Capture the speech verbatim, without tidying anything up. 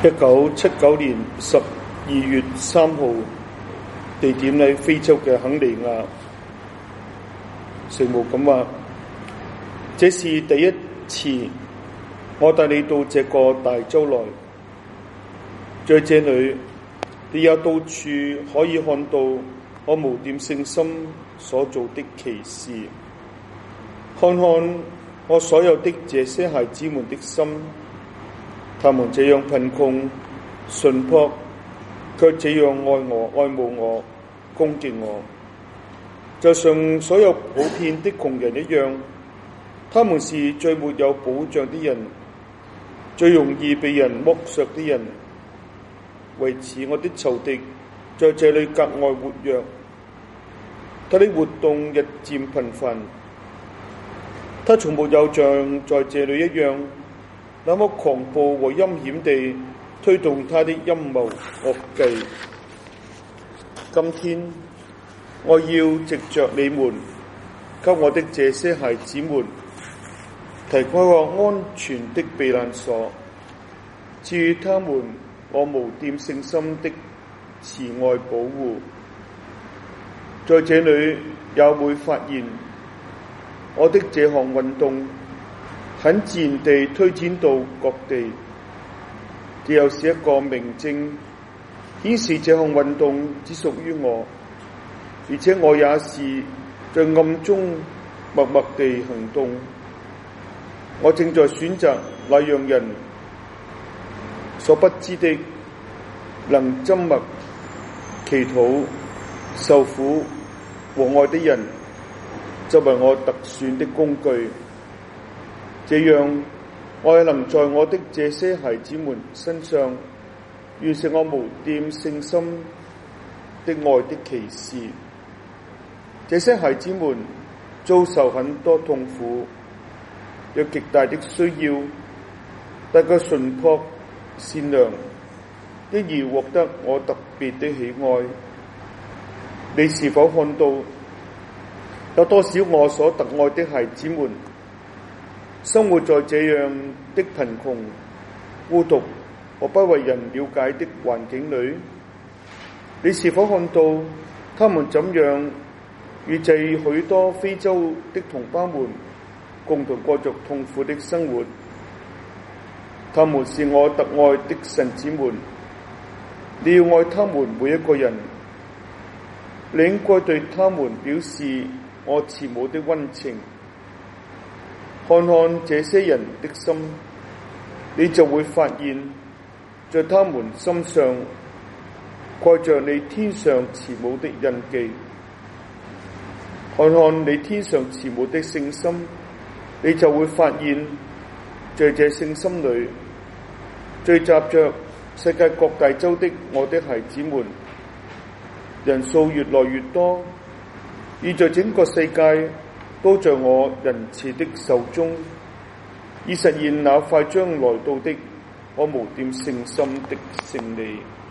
一九七九年十二月三號，地點喺非洲嘅肯尼亞。聖母咁話：這是第一次我帶你到這個大洲來，在這裏你也到處可以看到我無玷聖心所做的奇事。看看我所有的這些孩子們的心，他們這樣貧窮淳樸，卻這樣愛我、愛慕我、恭敬我，就像所有普遍的窮人一樣。他們是最沒有保障的人，最容易被人剝削的人。為此，我的仇敵在這裏格外活躍，他的活動日漸頻繁。他從沒有像在這裏一樣那麼狂暴和陰險地推動他的陰謀惡計。今天我要藉着你們，給我的這些孩子們提供一個安全的避難所，賜予他們我無玷聖心的慈愛保護。在這裏也會發現我的這項運動很自然地推展到各地，這又是一個明證，顯示這項運動只屬於我，而且我也是在暗中默默地行動。我正在選擇那讓人所不知的，能緘默、祈禱、受苦和愛的人，作為我特選的工具。這樣我也能在我的這些孩子們身上完成我無玷聖心的愛的奇事。這些孩子們遭受很多痛苦，有極大的需要，但佢淳樸善良，因而獲得我特別的喜愛。你是否看到有多少我所特愛的孩子們生活在這樣的貧窮、孤獨和不為人了解的環境裏？你是否看到他們怎樣與這許多非洲的同胞們共同過着痛苦的生活？他們是我特愛的神子們，你要愛他們每一個人，你應該對他們表示我慈母的溫情。看看這些人的心，你就會發現在他們心上蓋着你天上慈母的印記。看看你天上慈母的聖心，你就會發現在這聖心裏聚集着世界各大洲的我的孩子們，人數越來越多，而在整個世界都在我仁慈的手中，以實現那快將來到的我無玷聖心的勝利。